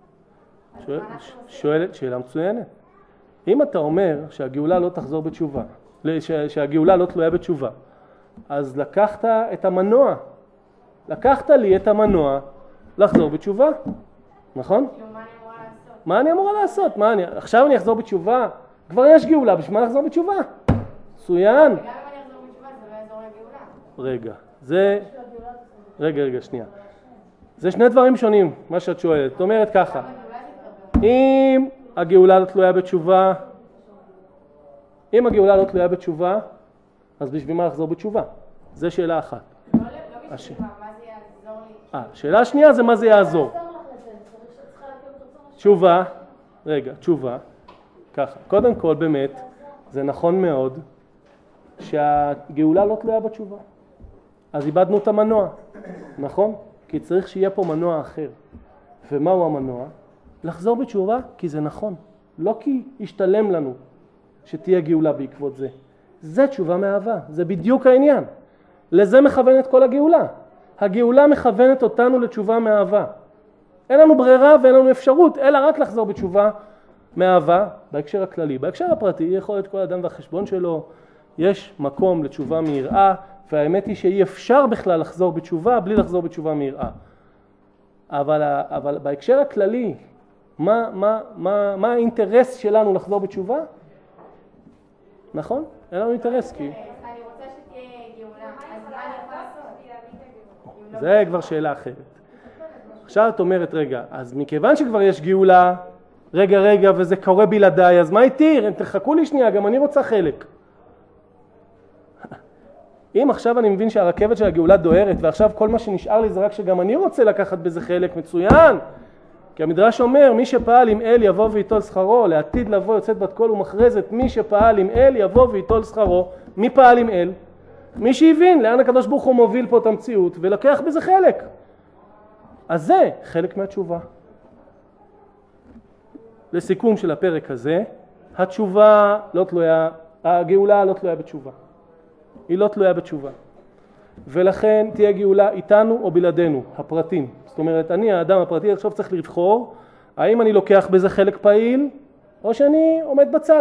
שואלת שאלה מצוינת. אם אתה אומר שהגאולה לא תחזור בתשובה, שהגאולה לא תלויה בתשובה, אז לקחת את המנוע. לקחת לי את המנוע לחזור בתשובה. נכון? מה אני אמורה לעשות? עכשיו אני אחזור בתשובה? כבר יש גאולה, בשביל מה לחזור בתשובה? מצוין.
וגם אם אני אחזור בתשובה זה לא יעזור לגאולה.
רגע, שנייה. זה שני דברים שונים, מה שאת שואלת. זאת אומרת ככה, אם הגאולה לא תלויה בתשובה, אז בשביל מה לחזור בתשובה? זו שאלה אחת.
לא בשביל מה זה יעזור לי?
שאלה שנייה זה מה זה יעזור. תשובה, ככה. קודם כל באמת, זה נכון מאוד שהגאולה לא תלויה בתשובה. אז איבדנו את המנוע, נכון? כי צריך שיהיה פה מנוע אחר. ומהו המנוע? לחזור בתשובה כי זה נכון. לא כי ישתלם לנו שתהיה גאולה בעקבות זה. זה תשובה מאהבה, זה בדיוק העניין. לזה מכוונת כל הגאולה. הגאולה מכוונת אותנו לתשובה מאהבה. אין לנו ברירה ואין לנו אפשרות, אלא רק לחזור בתשובה מאהבה בהקשר הכללי. בהקשר הפרטי יכול להיות כל אדם והחשבון שלו, יש מקום לתשובה מיראה, והאמת היא שאי אפשר בכלל לחזור בתשובה בלי לחזור בתשובה מיראה. אבל בהקשר הכללי, מה האינטרס שלנו לחזור בתשובה? נכון? אין לנו אינטרס כי...
אני רוצה שתהיה גאולה, אז מה אני יכולה לעשות?
זה כבר שאלה אחרת. עכשיו את אומרת, רגע, אז מכיוון שכבר יש גאולה, רגע, וזה קורה בלעדיי, אז מה איתי? תחכו לי שנייה, גם אני רוצה חלק. אם עכשיו אני מבין שהרכבת של הגאולה דוהרת, ועכשיו כל מה שנשאר לי זה רק שגם אני רוצה לקחת בזה חלק, מצוין. כי המדרש אומר, מי שפעל עם אל יבוא ויטול שכרו, לעתיד לבוא יוצאת בת קול ומכרזת, מי שפעל עם אל יבוא ויטול שכרו. מי פעל עם אל? מי שהבין לאן הקדוש ברוך הוא מוביל פה את המציאות ולקח בזה חלק. אז זה חלק מהתשובה. לסיכום של הפרק הזה, התשובה לא תלויה, הגאולה לא תלויה בתשובה. היא לא תלויה בתשובה. ולכן תהיה גאולה איתנו או בלעדינו, הפרטים. זאת אומרת, אני האדם הפרטי עכשיו צריך לבחור, האם אני לוקח בזה חלק פעיל, או שאני עומד בצד.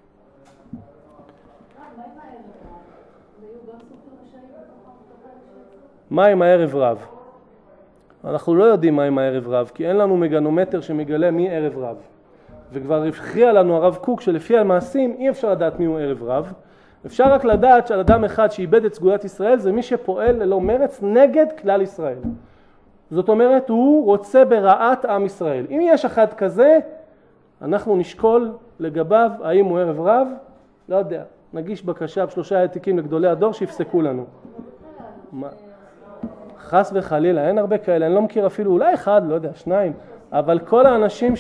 מה עם הערב רב? אנחנו לא יודעים מה עם הערב רב, כי אין לנו מגנומטר שמגלה מי ערב רב. וכבר הכריע לנו הרב קוק שלפי המעשים אי אפשר לדעת מי הוא ערב רב. אפשר רק לדעת שעל אדם אחד שאיבד את סגולת ישראל זה מי שפועל ללא מרץ נגד כלל ישראל. זאת אומרת, הוא רוצה ברעת עם ישראל. אם יש אחד כזה, אנחנו נשקול לגביו האם הוא ערב רב, לא יודע, נגיש בקשה ב3 העתיקים לגדולי הדור שיפסקו לנו. חס וחלילה, אין הרבה כאלה, אני לא מכיר אפילו, אולי אחד, לא יודע, 2, אבל כל האנשים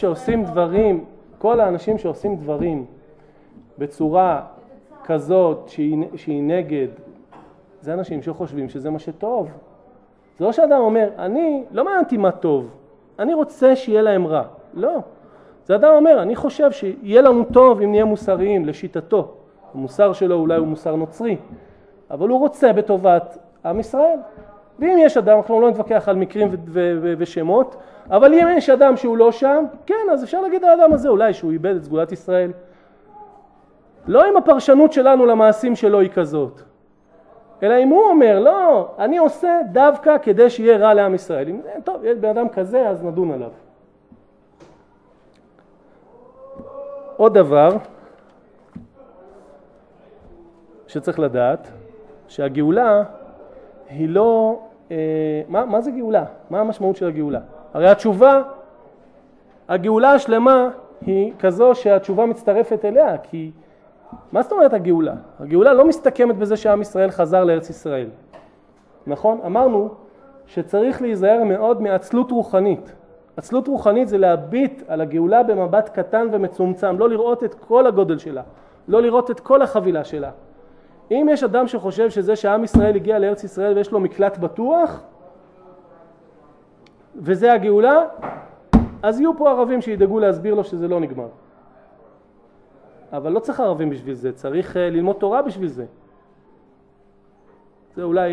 שעושים דברים בצורה כזאת שהיא נגד, זה אנשים שחושבים שזה מה שטוב. זה לא שאדם אומר, אני לא מעניינתי מה טוב, אני רוצה שיהיה להם רע. לא. זה אדם אומר, אני חושב שיהיה לנו טוב אם נהיה מוסריים לשיטתו. המוסר שלו אולי הוא מוסר נוצרי, אבל הוא רוצה בטובת עם ישראל. ואם יש אדם, אנחנו לא נתווכח על מקרים ושמות, אבל אם יש אדם שהוא לא שם, כן, אז אפשר להגיד על האדם הזה אולי שהוא איבד את סגולת ישראל. לא אם הפרשנות שלנו למעשים שלו היא כזאת, אלא אם הוא אומר, לא, אני עושה דווקא כדי שיהיה רע לעם ישראל. אם טוב, יש בן אדם כזה, אז נדון עליו. עוד דבר שצריך לדעת, שהגאולה היא לא... מה זה גאולה? מה המשמעות של הגאולה? הרי התשובה, הגאולה השלמה היא כזו שהתשובה מצטרפת אליה, כי מה זאת אומרת הגאולה? הגאולה לא מסתכמת בזה שעם ישראל חזר לארץ ישראל. נכון? אמרנו שצריך להיזהר מאוד מעצלות רוחנית. עצלות רוחנית זה להביט על הגאולה במבט קטן ומצומצם, לא לראות את כל הגודל שלה, לא לראות את כל החבילה שלה. אם יש אדם שחושב שזה שעם ישראל הגיע לארץ ישראל ויש לו מקלט בטוח, וזה הגאולה, אז יהיו פה ערבים שידאגו להסביר לו שזה לא נגמר. אבל לא צריך ערבים בשביל זה, צריך ללמוד תורה בשביל זה. זה אולי...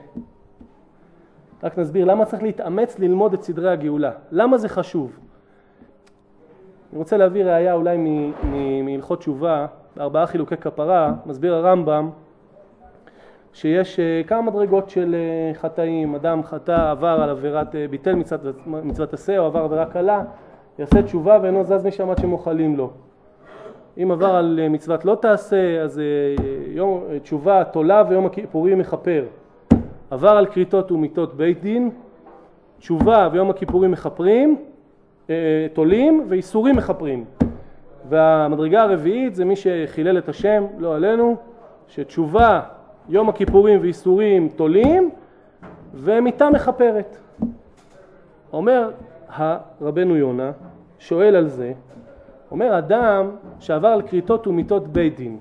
רק נסביר למה צריך להתאמץ ללמוד את סדרי הגאולה. למה זה חשוב? אני רוצה להביא ראיה אולי מהלכות תשובה, 4 חילוקי כפרה, מסביר הרמב"ם, שיש כמה מדרגות של חטאים. אדם חטא, עבר על עבירת, ביטל מצוות עשה או עבר עבירה קלה, יעשה תשובה ואינו זז משם עד שמוחלים לו. אם עבר על מצוות לא תעשה, אז תשובה, תולה ויום הכיפורים מכפר. עבר על כריתות ומיתות בית דין, תשובה ויום הכיפורים מכפרים, תולים ואיסורים מכפרים. והמדרגה הרביעית זה מי שחילל את השם, לא עלינו, שתשובה, יום הכיפורים ואיסורים תולים, ומיתה מכפרת. אומר הרבנו יונה, שואל על זה, אומר אדם שעבר על כריתות ומיתות בית דין.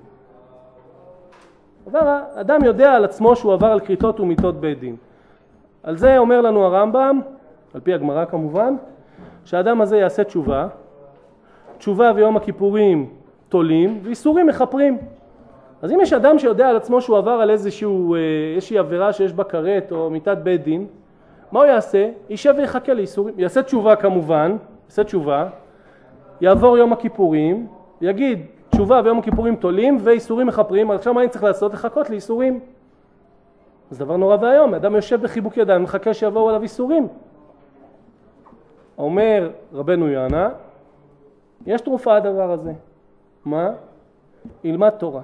אדם יודע על עצמו שהוא עבר על כריתות ומיתות בית דין. על זה אומר לנו הרמב"ם, על פי הגמרא כמובן, שהאדם הזה יעשה תשובה, תשובה ויום הכיפורים תולים ואיסורים מכפרים. אז אם יש אדם שיודע על עצמו שהוא עבר על איזושהי עבירה שיש בה כרת או מיתת בית דין, מה הוא יעשה? יישב ויחכה לאיסורים, יעשה תשובה כמובן, יעשה תשובה, יעבור יום הכיפורים, יגיד תשובה ויום הכיפורים תולים ואיסורים מכפרים, עכשיו מה אני צריך לעשות? לחכות לאיסורים. זה דבר נורא והיום, אדם יושב בחיבוק ידיים, מחכה שיבואו עליו איסורים. אומר רבנו יונה, יש תרופה הדבר הזה. מה? ילמד תורה.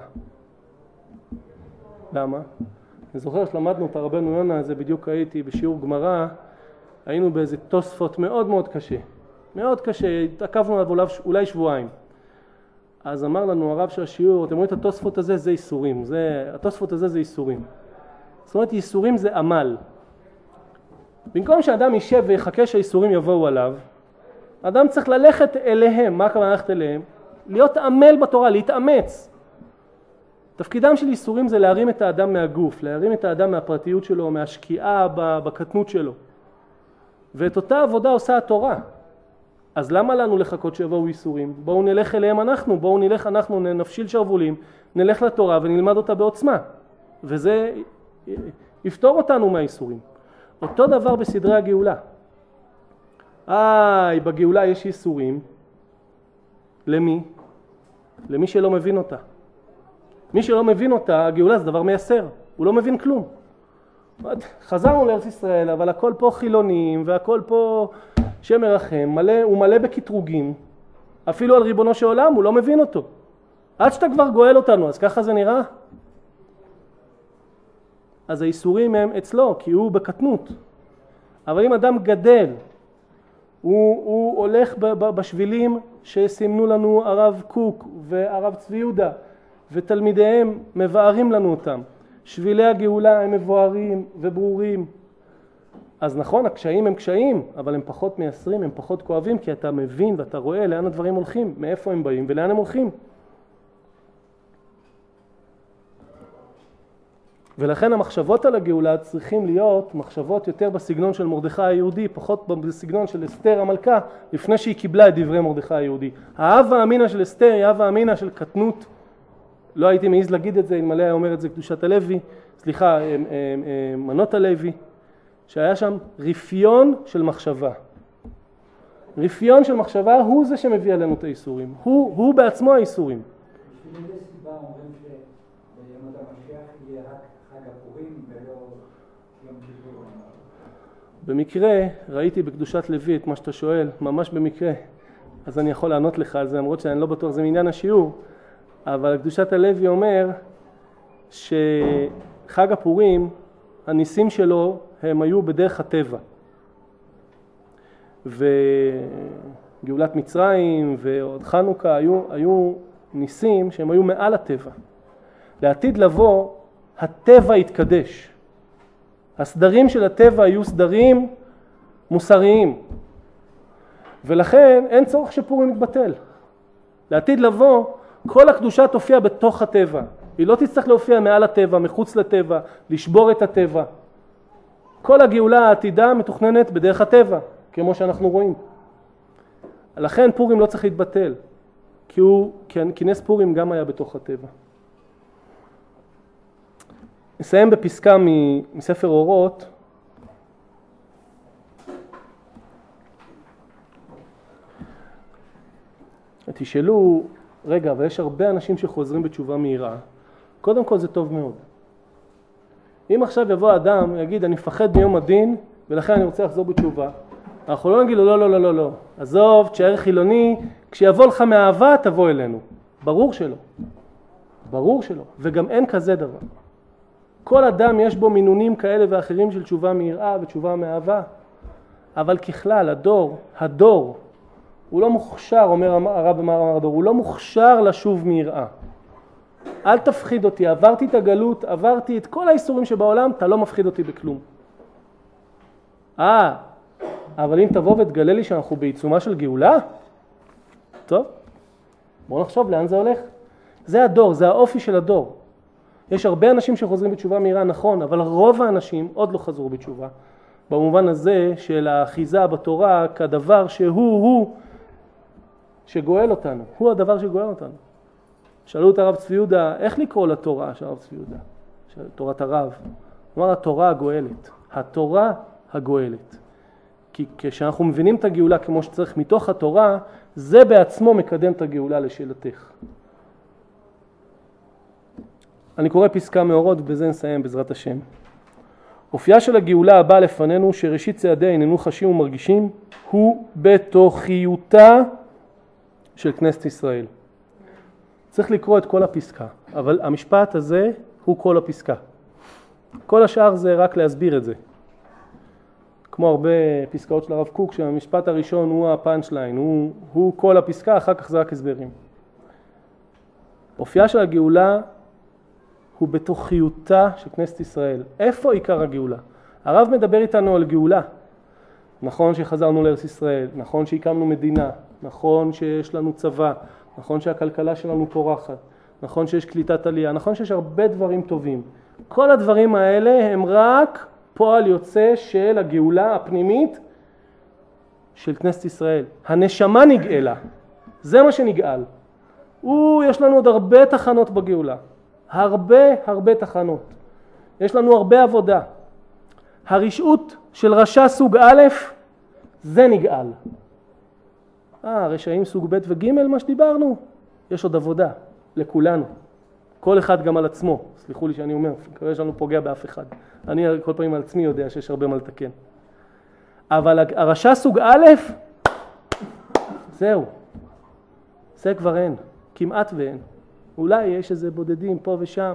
למה? אני זוכר שלמדנו את רבנו יונה הזה, בדיוק הייתי בשיעור גמרא, היינו באיזה תוספות מאוד מאוד קשה. מאוד קשה, התעכבנו עליו אולי שבועיים. אז אמר לנו הרב של השיעור, אתם רואים את התוספות הזה, זה איסורים. התוספות הזה זה איסורים. זאת אומרת, איסורים זה עמל. במקום שאדם יישב ויחכה שהאיסורים יבואו עליו, אדם צריך ללכת אליהם. מה הכוונה ללכת אליהם? להיות עמל בתורה, להתאמץ. תפקידם של איסורים זה להרים את האדם מהגוף, להרים את האדם מהפרטיות שלו, מהשקיעה בקטנות שלו. ואת אותה עבודה עושה התורה. אז למה לנו לחכות שיבואו איסורים? בואו נלך אליהם אנחנו, בואו נלך אנחנו, נפשיל שרוולים, נלך לתורה ונלמד אותה בעוצמה. וזה יפתור אותנו מהאיסורים. אותו דבר בסדרי הגאולה. בגאולה יש איסורים. למי? למי שלא מבין אותה. מי שלא מבין אותה, הגאולה זה דבר מייסר. הוא לא מבין כלום. חזרנו לארץ ישראל, אבל הכל פה חילונים, והכל פה שם מרחם, הוא מלא בקטרוגים. אפילו על ריבונו של עולם, הוא לא מבין אותו. עד שאתה כבר גואל אותנו, אז ככה זה נראה. אז האיסורים הם אצלו, כי הוא בקטנות. אבל אם אדם גדל, הוא הולך בשבילים שסימנו לנו הרב קוק והרב צבי יהודה, ותלמידיהם מבארים לנו אותם. שבילי הגאולה הם מבוארים וברורים. אז נכון, הקשיים הם קשיים, אבל הם פחות מייסרים, הם פחות כואבים, כי אתה מבין ואתה רואה לאן הדברים הולכים, מאיפה הם באים ולאן הם הולכים. ולכן המחשבות על הגאולה צריכים להיות מחשבות יותר בסגנון של מרדכי היהודי, פחות בסגנון של אסתר המלכה, לפני שהיא קיבלה את דברי מרדכי היהודי. האהבה האמינה של אסתר היא אהבה האמינה של קטנות. לא הייתי מעז להגיד את זה, אלמלא היה אומר את זה קדושת הלוי, מנות הלוי, שהיה שם רפיון של מחשבה. רפיון של מחשבה הוא זה שמביא עלינו את האיסורים. הוא בעצמו האיסורים.
בשביל איזה סיבה אומרים שיום המשיח יהיה רק חג הפורים ולא יום כיפור?
במקרה ראיתי בקדושת לוי את מה שאתה שואל, ממש במקרה. אז אני יכול לענות לך על זה, למרות שאני לא בטוח זה מעניין השיעור. אבל קדושת הלוי אומר שחג הפורים, הניסים שלו הם היו בדרך הטבע. וגאולת מצרים ועוד חנוכה היו ניסים שהם היו מעל הטבע. לעתיד לבוא, הטבע יתקדש. הסדרים של הטבע היו סדרים מוסריים. ולכן אין צורך שפורים יתבטל. לעתיד לבוא, כל הקדושה תופיע בתוך הטבע. היא לא תצטרך להופיע מעל הטבע, מחוץ לטבע, לשבור את הטבע. כל הגאולה העתידה מתוכננת בדרך הטבע, כמו שאנחנו רואים. לכן פורים לא צריך להתבטל, כי נס פורים גם היה בתוך הטבע. נסיים בפסקה מספר אורות. תשאלו, רגע, אבל יש הרבה אנשים שחוזרים בתשובה מהירה. קודם כל זה טוב מאוד. אם עכשיו יבוא אדם, יגיד, אני מפחד מיום הדין, ולכן אני רוצה לחזור בתשובה. אנחנו לא נגיד לו, לא, לא, לא, לא, לא. עזוב, תשאר חילוני, כשיבוא לך מאהבה, תבוא אלינו. ברור שלא. ברור שלא. וגם אין כזה דבר. כל אדם יש בו מינונים כאלה ואחרים של תשובה מיראה ותשובה מאהבה. אבל ככלל, הדור, הוא לא מוכשר, אומר הרב אמר הדור, הוא לא מוכשר לשוב מיראה. אל תפחיד אותי, עברתי את הגלות, עברתי את כל האיסורים שבעולם, אתה לא מפחיד אותי בכלום. אבל אם תבוא ותגלה לי שאנחנו בעיצומה של גאולה, טוב, בואו נחשוב לאן זה הולך. זה הדור, זה האופי של הדור. יש הרבה אנשים שחוזרים בתשובה מהירה, נכון, אבל רוב האנשים עוד לא חזרו בתשובה. במובן הזה של האחיזה בתורה כדבר שהוא שגואל אותנו, הוא הדבר שגואל אותנו. שאלו את הרב צבי יהודה, איך לקרוא לתורה של הרב צבי יהודה? של תורת הרב. הוא אמר, התורה הגואלת. התורה הגואלת. כי כשאנחנו מבינים את הגאולה כמו שצריך מתוך התורה, זה בעצמו מקדם את הגאולה לשאלתך. אני קורא פסקה מאורות ובזה נסיים בעזרת השם. אופייה של הגאולה הבאה לפנינו, שראשית צעדיה איננו חשים ומרגישים, הוא בתוכיותה של כנסת ישראל. צריך לקרוא את כל הפסקה, אבל המשפט הזה הוא כל הפסקה. כל השאר זה רק להסביר את זה. כמו הרבה פסקאות של הרב קוק, שהמשפט הראשון הוא הפאנצ'ליין, הוא כל הפסקה, אחר כך זה רק הסברים. אופייה של הגאולה הוא בתוכיותה של כנסת ישראל. איפה עיקר הגאולה? הרב מדבר איתנו על גאולה. נכון שחזרנו לארץ ישראל, נכון שהקמנו מדינה, נכון שיש לנו צבא, נכון שהכלכלה שלנו פורחת, נכון שיש קליטת עלייה, נכון שיש הרבה דברים טובים. כל הדברים האלה הם רק פועל יוצא של הגאולה הפנימית של כנסת ישראל. הנשמה נגאלה, זה מה שנגאל. יש לנו עוד הרבה תחנות בגאולה, הרבה תחנות. יש לנו הרבה עבודה. הרשעות של רשע סוג א' זה נגאל. רשעים סוג ב' וג' מה שדיברנו, יש עוד עבודה לכולנו. כל אחד גם על עצמו. סליחו לי שאני אומר, כרגע שלנו פוגע באף אחד. אני כל פעמים על עצמי יודע שיש הרבה מה לתקן. אבל הרשע סוג א', זהו. זה כבר אין. כמעט ואין. אולי יש איזה בודדים פה ושם.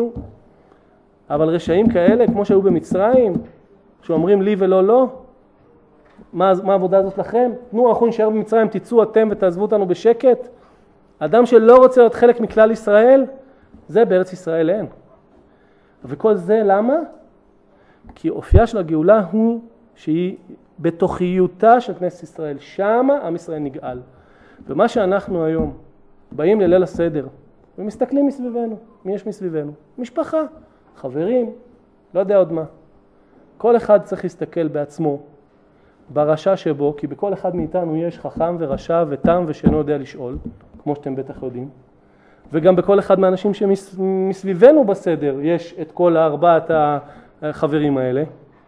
אבל רשעים כאלה, כמו שהיו במצרים, שאומרים לי ולא לא, מה העבודה הזאת לכם? אנחנו נשאר במצרים, תצאו אתם ותעזבו אותנו בשקט. אדם שלא רוצה להיות חלק מכלל ישראל, זה בארץ ישראל אין. וכל זה למה? כי אופייה של הגאולה הוא שהיא בתוכיותה של כנסת ישראל. שמה עם ישראל נגאל. ומה שאנחנו היום באים לליל הסדר ומסתכלים מסביבנו. מי יש מסביבנו? משפחה, חברים, לא יודע עוד מה. כל אחד צריך להסתכל בעצמו ברשע שבו, כי בכל אחד מאיתנו יש חכם ורשע ותם ושאינו יודע לשאול, כמו שאתם בטח יודעים. וגם בכל אחד מהאנשים שמסביבנו בסדר יש את כל ארבעת החברים האלה.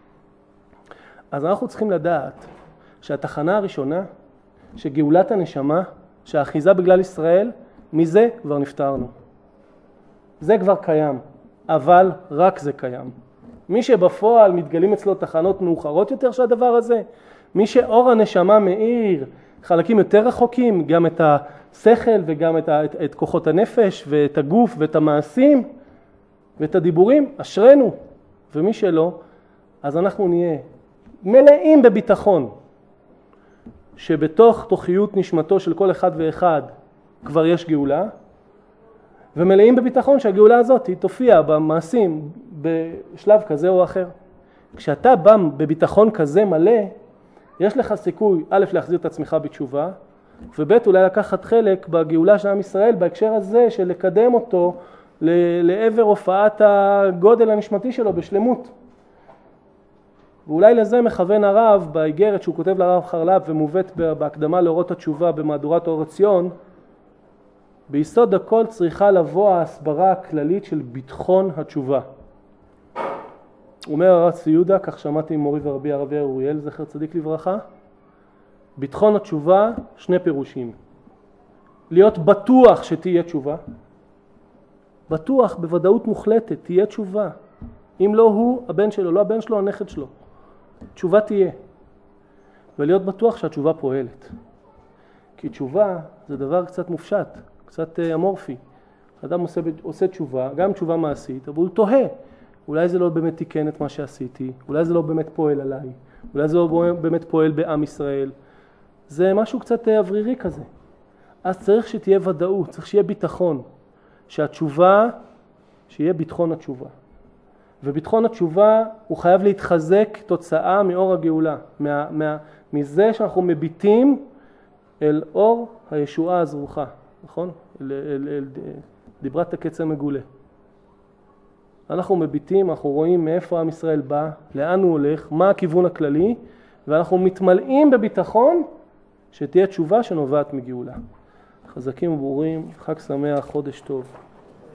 אז אנחנו צריכים לדעת שהתחנה הראשונה, שגאולת הנשמה, שהאחיזה בגלל ישראל, מזה כבר נפטרנו. זה כבר קיים, אבל רק זה קיים. מי שבפועל מתגלים אצלו תחנות מאוחרות יותר של הדבר הזה, מי שאור הנשמה מאיר חלקים יותר רחוקים, גם את השכל וגם את כוחות הנפש ואת הגוף ואת המעשים ואת הדיבורים, אשרנו. ומי שלא, אז אנחנו נהיה מלאים בביטחון שבתוך תוכיות נשמתו של כל אחד ואחד כבר יש גאולה, ומלאים בביטחון שהגאולה הזאת היא תופיע במעשים בשלב כזה או אחר. כשאתה בא בביטחון כזה מלא, יש לך סיכוי א' להחזיר את עצמך בתשובה, וב' אולי לקחת חלק בגאולה של עם ישראל בהקשר הזה של לקדם אותו לעבר הופעת הגודל הנשמתי שלו בשלמות. ואולי לזה מכוון הרב באיגרת שהוא כותב לרב חרל"פ ומובאת בהקדמה לאורות התשובה במהדורת אור הציון, ביסוד הכל צריכה לבוא ההסברה הכללית של ביטחון התשובה. אומר הרב צבי יהודה, כך שמעתי עם מורי ורבי הרב אוריאל, זכר צדיק לברכה, ביטחון התשובה שני פירושים. להיות בטוח שתהיה תשובה, בטוח בוודאות מוחלטת תהיה תשובה. אם לא הוא, הבן שלו, לא הבן שלו, הנכד שלו. תשובה תהיה. ולהיות בטוח שהתשובה פועלת. כי תשובה זה דבר קצת מופשט, קצת אמורפי. אדם עושה תשובה, גם תשובה מעשית, אבל הוא תוהה. אולי זה לא באמת תיקן את מה שעשיתי, אולי זה לא באמת פועל עליי, אולי זה לא באמת פועל בעם ישראל. זה משהו קצת אוורירי כזה. אז צריך שתהיה ודאות, צריך שיהיה ביטחון. שהתשובה, שיהיה ביטחון התשובה. וביטחון התשובה הוא חייב להתחזק תוצאה מאור הגאולה. מזה שאנחנו מביטים אל אור הישועה הזרוחה. נכון? דיברת הקץ המגולה. אנחנו מביטים, אנחנו רואים מאיפה עם ישראל בא, לאן הוא הולך, מה הכיוון הכללי, ואנחנו מתמלאים בביטחון שתהיה תשובה שנובעת מגאולה. חזקים וברורים, חג שמח, חודש טוב.